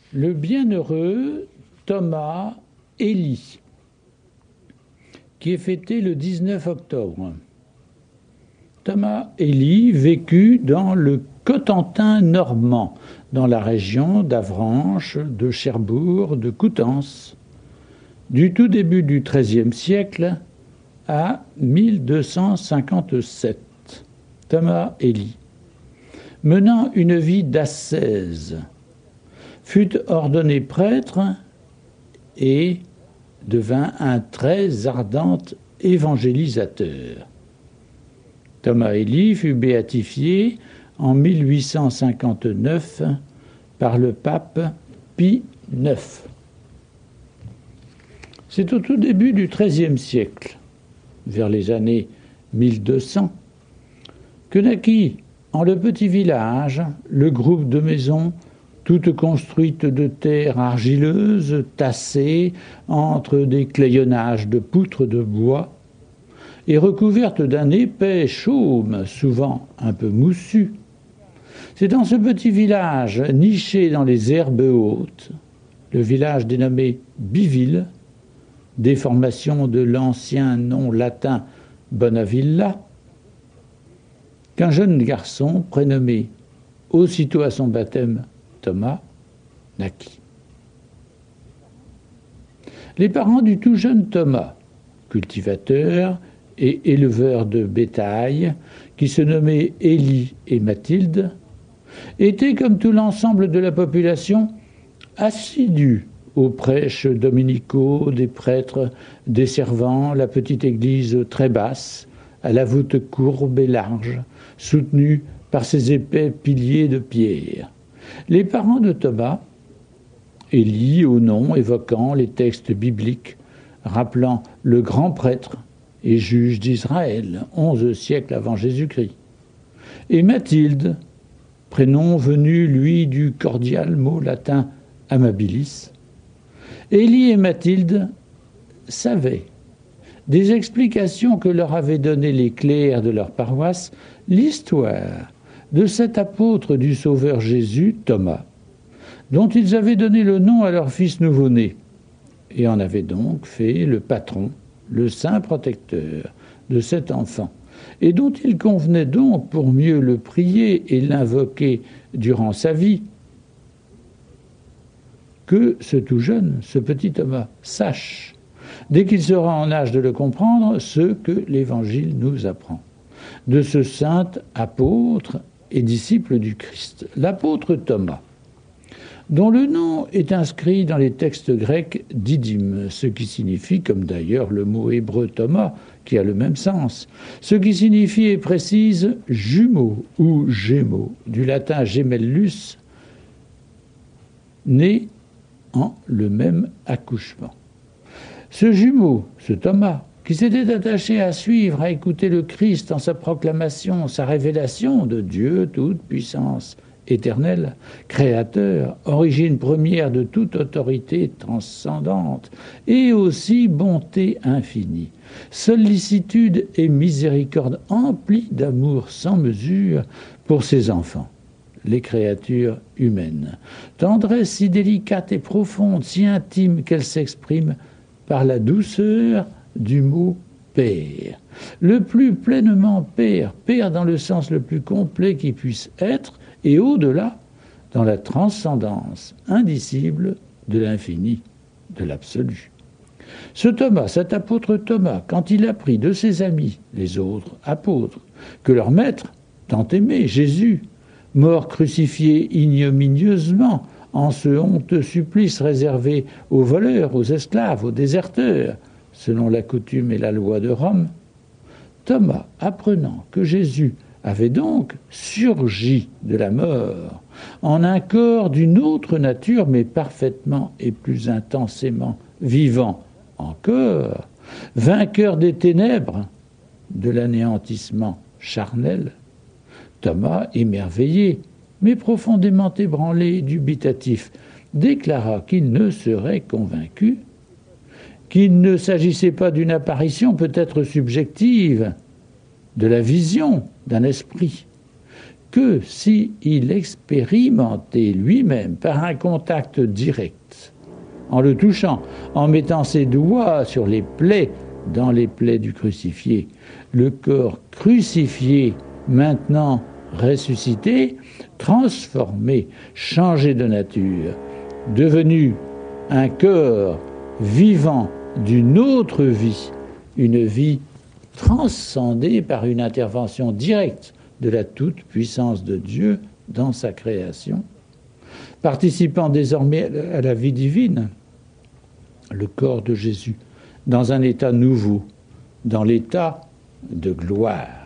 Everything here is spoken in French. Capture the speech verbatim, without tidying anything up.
Le bienheureux Thomas Élie, qui est fêté le dix-neuf octobre. Thomas Élie vécut dans le Cotentin normand, dans la région d'Avranches, de Cherbourg, de Coutances, du tout début du treizième siècle à mille deux cent cinquante-sept. Thomas Élie, menant une vie d'ascèse, fut ordonné prêtre et devint un très ardent évangélisateur. Thomas Élie fut béatifié en mille huit cent cinquante-neuf par le pape Pie neuf. C'est au tout début du treizième siècle, vers les années mille deux cents, que naquit en le petit village le groupe de maisons toutes construites de terre argileuse, tassées entre des clayonnages de poutres de bois et recouvertes d'un épais chaume, souvent un peu moussu. C'est dans ce petit village, niché dans les herbes hautes, le village dénommé Biville, déformation de l'ancien nom latin Bonavilla, qu'un jeune garçon prénommé aussitôt à son baptême Thomas naquit. Les parents du tout jeune Thomas, cultivateur et éleveur de bétail, qui se nommaient Élie et Mathilde, étaient, comme tout l'ensemble de la population, assidus aux prêches dominicaux des prêtres desservant la petite église très basse, à la voûte courbe et large, soutenue par ses épais piliers de pierre. Les parents de Thomas, Élie au nom évoquant les textes bibliques, rappelant le grand prêtre et juge d'Israël, onze siècles avant Jésus-Christ, et Mathilde, prénom venu, lui, du cordial mot latin amabilis. Élie et Mathilde savaient, des explications que leur avaient données les clercs de leur paroisse, l'histoire de cet apôtre du Sauveur Jésus, Thomas, dont ils avaient donné le nom à leur fils nouveau-né, et en avaient donc fait le patron, le saint protecteur de cet enfant, et dont il convenait donc, pour mieux le prier et l'invoquer durant sa vie, que ce tout jeune, ce petit Thomas, sache, dès qu'il sera en âge de le comprendre, ce que l'Évangile nous apprend, de ce saint apôtre et disciple du Christ, l'apôtre Thomas, dont le nom est inscrit dans les textes grecs didyme, ce qui signifie, comme d'ailleurs le mot hébreu Thomas, qui a le même sens, ce qui signifie et précise jumeau ou gémeaux, du latin gemellus, né en le même accouchement. Ce jumeau, ce Thomas, qui s'était attaché à suivre, à écouter le Christ en sa proclamation, sa révélation de Dieu, toute puissance éternelle, créateur, origine première de toute autorité transcendante, et aussi bonté infinie, sollicitude et miséricorde emplie d'amour sans mesure pour ses enfants, les créatures humaines. Tendresse si délicate et profonde, si intime qu'elle s'exprime par la douceur du mot « Père ». Le plus pleinement Père, Père dans le sens le plus complet qui puisse être, et au-delà, dans la transcendance indicible de l'infini, de l'absolu. Ce Thomas, cet apôtre Thomas, quand il apprit de ses amis, les autres apôtres, que leur maître, tant aimé, Jésus, mort crucifié ignominieusement en ce honteux supplice réservé aux voleurs, aux esclaves, aux déserteurs, selon la coutume et la loi de Rome, Thomas, apprenant que Jésus avait donc surgi de la mort en un corps d'une autre nature, mais parfaitement et plus intensément vivant encore, vainqueur des ténèbres, de l'anéantissement charnel, Thomas, émerveillé, mais profondément ébranlé, dubitatif, déclara qu'il ne serait convaincu, qu'il ne s'agissait pas d'une apparition peut-être subjective, de la vision d'un esprit, que s'il expérimentait lui-même par un contact direct, en le touchant, en mettant ses doigts sur les plaies, dans les plaies du crucifié, le corps crucifié, maintenant ressuscité, transformé, changé de nature, devenu un corps vivant d'une autre vie, une vie transcendée par une intervention directe de la toute-puissance de Dieu dans sa création, participant désormais à la vie divine, le corps de Jésus, dans un état nouveau, dans l'état de gloire.